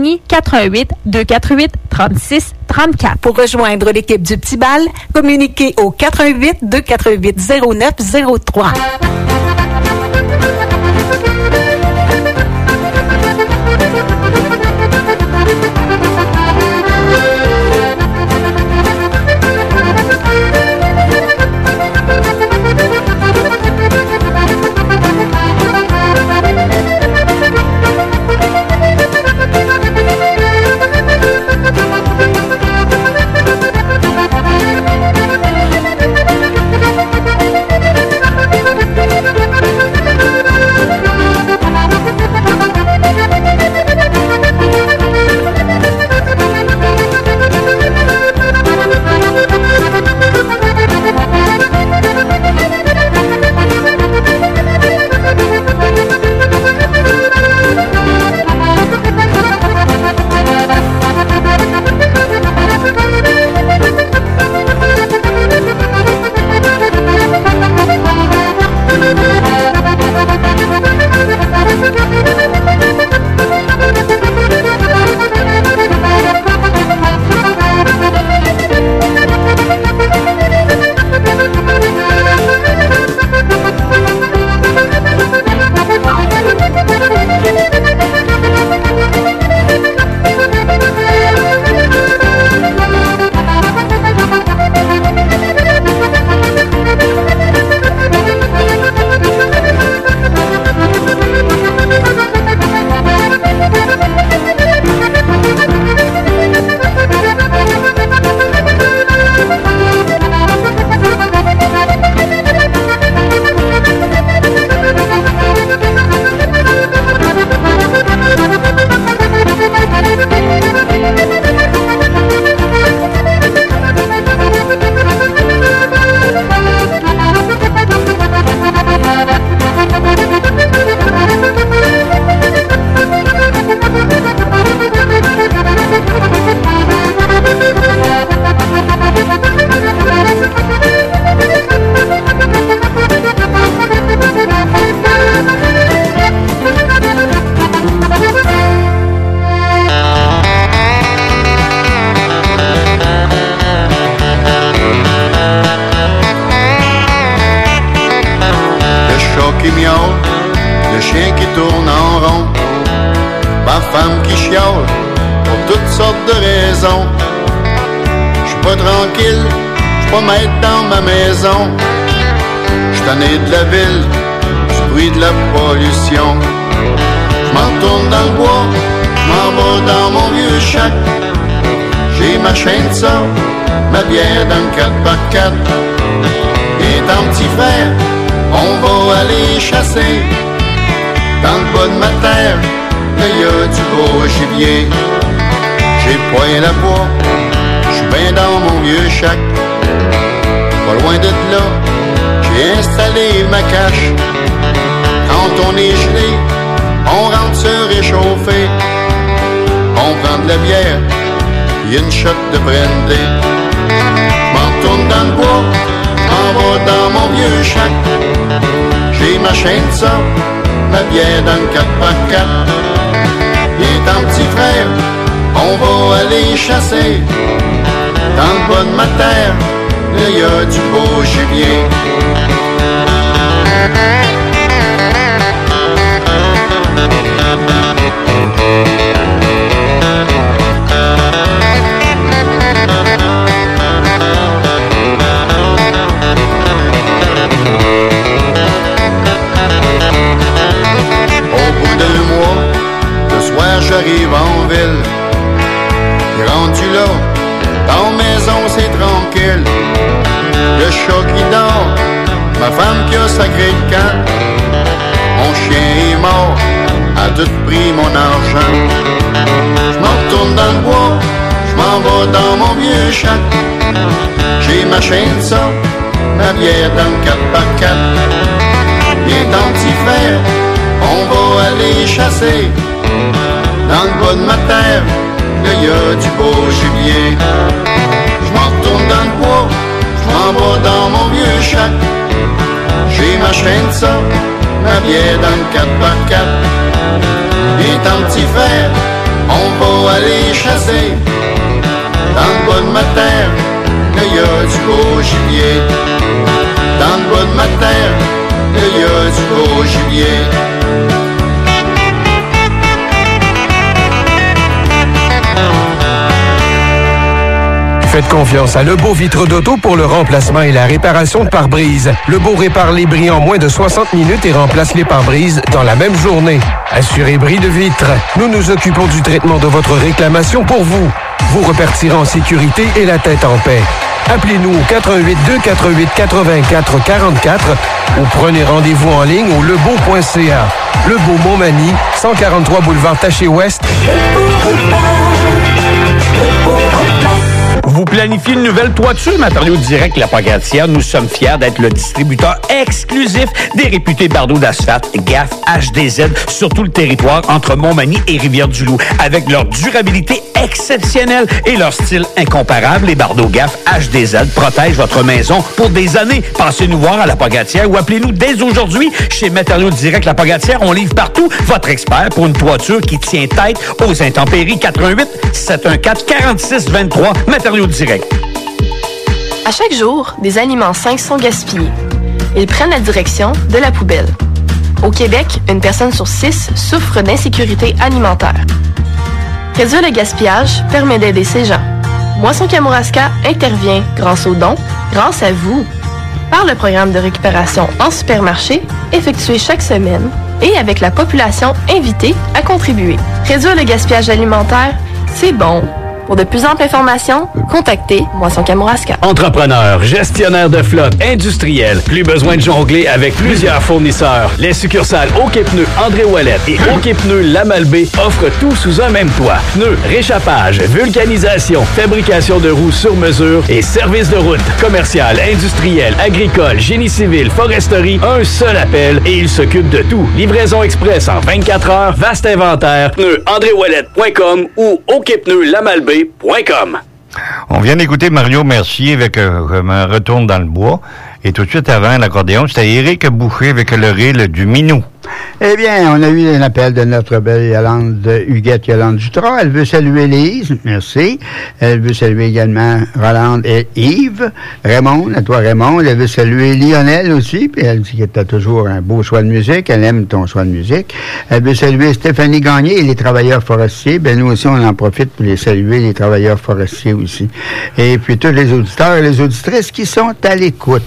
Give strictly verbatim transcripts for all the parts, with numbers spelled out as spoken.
Saint-Denis, quatre un huit, deux quatre huit, trois six trois quatre. Pour rejoindre l'équipe du Petit Bal, communiquez au quatre un huit, deux quatre huit, zéro neuf zéro trois. De la ville, du bruit de la pollution. Je m'en retourne dans le bois, je m'en vais dans mon vieux shack. J'ai ma chaîne de ça, ma bière dans le quatre par quatre. Et ton petit frère, on va aller chasser. Dans le bas de ma terre, là y a du beau gibier. J'ai poigné la bois, je suis bien dans mon vieux shack. Pas loin de là, j'ai installé ma cache. Quand on est gelé, on rentre se réchauffer. On prend de la bière, y a une shot de brandy. M'en retourne dans le bois, m'en vais dans mon vieux shack. J'ai ma chaîne de ça, ma bière dans le quatre par quatre. Et ton petit frère, on va aller chasser. Dans le bas de ma terre, là y a du beau gibier. Au bout d'un mois, le soir j'arrive en ville. Et rendu là, dans la maison c'est tranquille. Le chat qui dort, ma femme qui a sacré le camp. Mon chien est mort, a tout pris mon argent. Je m'en retourne dans le bois, je m'en vais dans mon vieux shack. J'ai ma chaîne de ça, ma bière dans le quatre par quatre. Viens ton petit frère, on va aller chasser. Dans le bas de ma terre, là y a du beau gibier. Je m'en retourne dans le bois, je m'en vais dans mon vieux shack. J'ai ma chaîne de ça, ma bière dans le quatre par quatre. Et ton petit frère, on va chasser. Dans le bas de ma terre, il y a du beau gibier. Dans le bas de ma terre, il y a du beau gibier. Faites confiance à Lebeau Vitre d'Auto pour le remplacement et la réparation de pare-brise. Lebeau répare les bris en moins de soixante minutes et remplace les pare-brises dans la même journée. Assurez bris de vitre. Nous nous occupons du traitement de votre réclamation pour vous. Vous repartirez en sécurité et la tête en paix. Appelez-nous au quatre un huit deux quatre huit quatre-vingt-quatre quarante-quatre ou prenez rendez-vous en ligne au lebeau point c a. Lebeau Montmagny, cent quarante-trois boulevard Taché-Ouest. Vous planifiez une nouvelle toiture, Matériaux Direct La Pagatière. Nous sommes fiers d'être le distributeur exclusif des réputés bardeaux d'asphalte G A F H D Z sur tout le territoire entre Montmagny et Rivière-du-Loup. Avec leur durabilité exceptionnelle et leur style incomparable, les bardeaux G A F H D Z protègent votre maison pour des années. Passez nous voir à La Pagatière ou appelez-nous dès aujourd'hui chez Matériaux Direct La Pagatière. On livre partout votre expert pour une toiture qui tient tête aux intempéries. quatre un huit sept un quatre quarante-six vingt-trois Matériaux Direct. À chaque jour, des aliments sains sont gaspillés. Ils prennent la direction de la poubelle. Au Québec, une personne sur six souffre d'insécurité alimentaire. Réduire le gaspillage permet d'aider ces gens. Moisson Kamouraska intervient grâce aux dons, grâce à vous, par le programme de récupération en supermarché effectué chaque semaine et avec la population invitée à contribuer. Réduire le gaspillage alimentaire, c'est bon. Pour de plus amples informations, contactez Moisson Kamouraska. Entrepreneur, gestionnaire de flotte, industriel, plus besoin de jongler avec plusieurs fournisseurs. Les succursales OK Pneus André Ouellette et OK Pneus Lamalbé offrent tout sous un même toit. Pneus, réchappage, vulcanisation, fabrication de roues sur mesure et services de route. Commercial, industriel, agricole, génie civil, foresterie, un seul appel et ils s'occupent de tout. Livraison express en vingt-quatre heures, vaste inventaire, pneus andré ouellette point com ou OK Pneus Lamalbé. On vient d'écouter Mario Mercier avec euh, un retour dans le bois. Et tout de suite avant l'accordéon, c'était Éric Boucher avec le reel du Minou. Eh bien, on a eu un appel de notre belle Yolande, Huguette Yolande Jutras. Elle veut saluer Lise, merci. Elle veut saluer également Rolande et Yves. Raymond, à toi Raymond. Elle veut saluer Lionel aussi, puis elle dit que tu as toujours un beau choix de musique. Elle aime ton choix de musique. Elle veut saluer Stéphanie Gagné et les travailleurs forestiers. Ben nous aussi, on en profite pour les saluer, les travailleurs forestiers aussi. Et puis tous les auditeurs et les auditrices qui sont à l'écoute.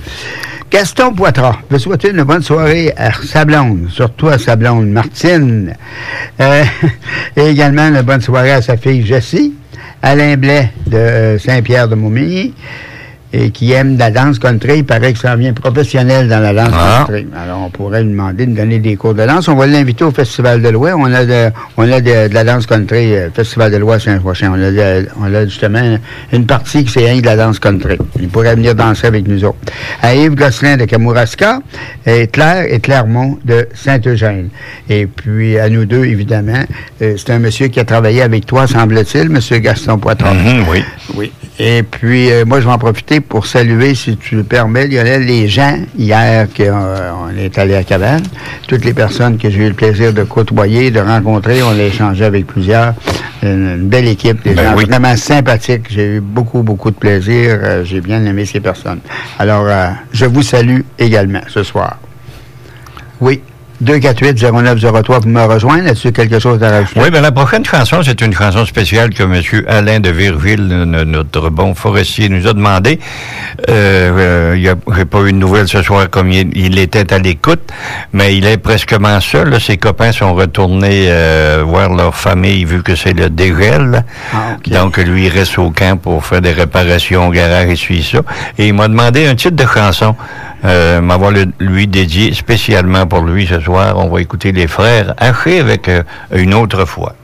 Gaston Poitras veut souhaiter une bonne soirée à sa blonde, surtout à sa blonde Martine. Euh, et également une bonne soirée à sa fille Jessie, Alain Blais de euh, Saint-Pierre-de-Montmagny, et qui aime la danse country. Il paraît que ça devient professionnel dans la danse ah. country. Alors, on pourrait lui demander de donner des cours de danse. On va l'inviter au Festival de l'Ouest. On a de, on a de, de la danse country, euh, Festival de l'Ouest l'année prochaine. On a, de, on a justement une partie qui c'est rien de la danse country. Il pourrait venir danser avec nous autres. À Yves Gosselin de Kamouraska, et Claire et Clermont de Saint-Eugène. Et puis, à nous deux, évidemment, euh, c'est un monsieur qui a travaillé avec toi, semble-t-il, monsieur Gaston Poitras. Mm-hmm, oui. Oui. Et puis, euh, moi, je vais en profiter pour saluer, si tu le permets, Lionel, les gens, hier, qu'on euh, est allé à Cabane, toutes les personnes que j'ai eu le plaisir de côtoyer, de rencontrer, on a échangé avec plusieurs, une, une belle équipe, des ben gens oui. vraiment sympathiques, j'ai eu beaucoup, beaucoup de plaisir, euh, j'ai bien aimé ces personnes. Alors, euh, je vous salue également ce soir. Oui. deux quatre huit zéro neuf zéro trois pour me rejoindre. As-tu quelque chose à rajouter? Oui, bien, la prochaine chanson, c'est une chanson spéciale que M. Alain de Virville, notre bon forestier, nous a demandé. Euh, euh, j'ai pas eu de nouvelles ce soir comme il, il était à l'écoute, mais il est presquement seul. Là. Ses copains sont retournés euh, voir leur famille vu que c'est le dégel. Ah, okay. Donc, lui, il reste au camp pour faire des réparations au garage et suit ça. Et il m'a demandé un titre de chanson. Euh, m'avoir le, lui dédié spécialement pour lui ce soir. On va écouter les frères Haché avec euh, Une autre fois.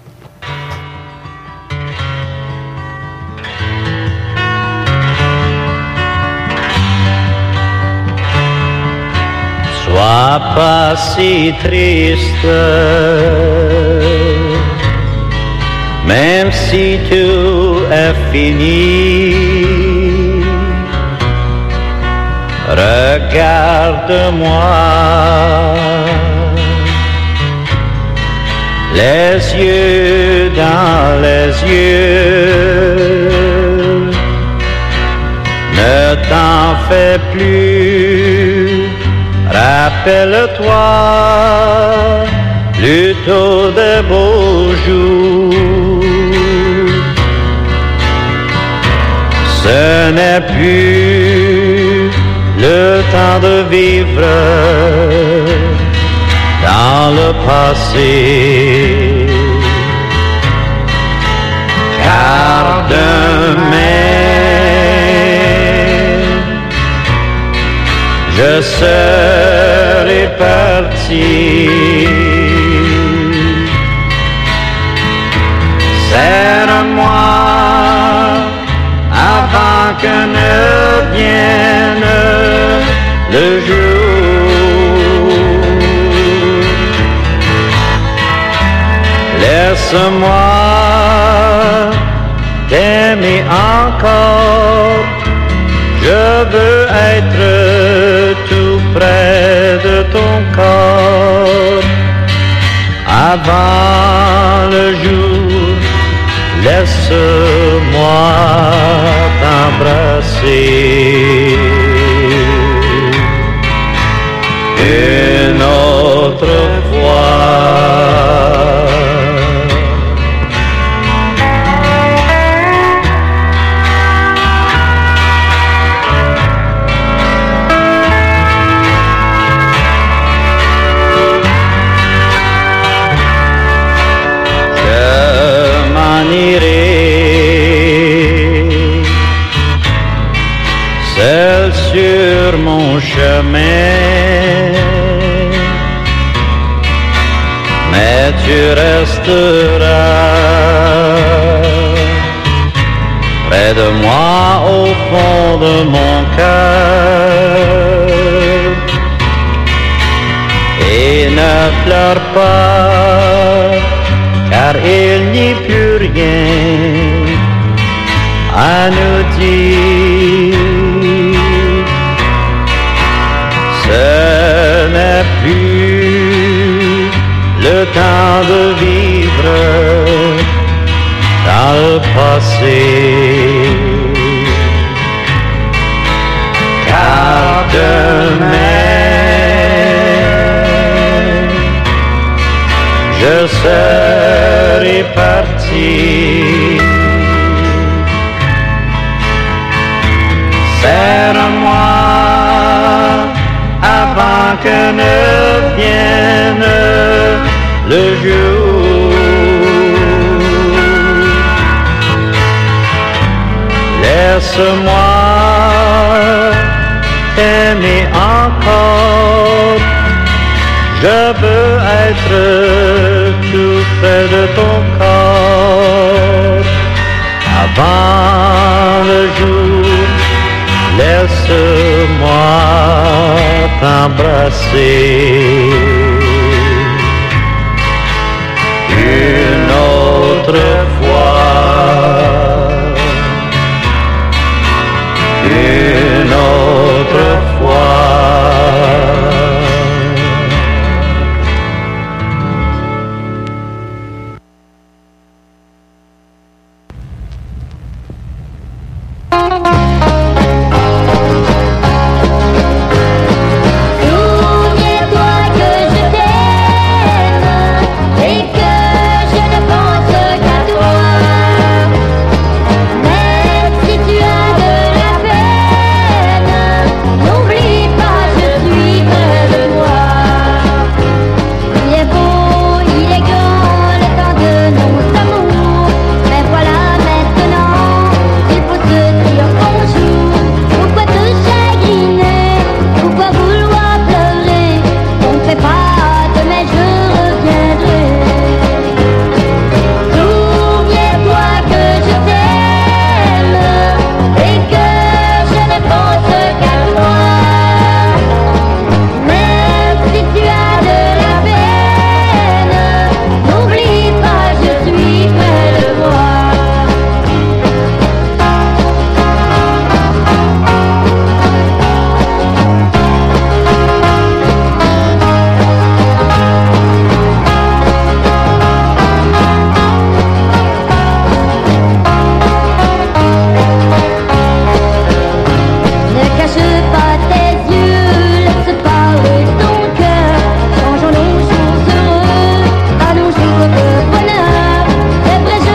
Sois pas si triste, même si tout est fini. Regarde-moi, les yeux dans les cieux. Ne t'en fais plus, rappelle-toi plutôt des beaux jours. Ce n'est plus le temps de vivre dans le passé, car demain je serai parti. Serre-moi avant que ne vienne le jour. Laisse-moi t'aimer encore. Je veux être tout près de ton corps. Avant le jour, laisse-moi t'embrasser. Une autre fois. Seul sur mon chemin, mais tu resteras près de moi au fond de mon cœur. Et ne pleure pas, car il n'y a plus rien à nous dire. Ce n'est plus le temps de vivre dans le passé, car demain je serai parti. Serre-moi avant que ne vienne le jour. Laisse-moi t'aimer encore. Je veux être tout près de ton corps. Avant le jour, laisse-moi t'embrasser.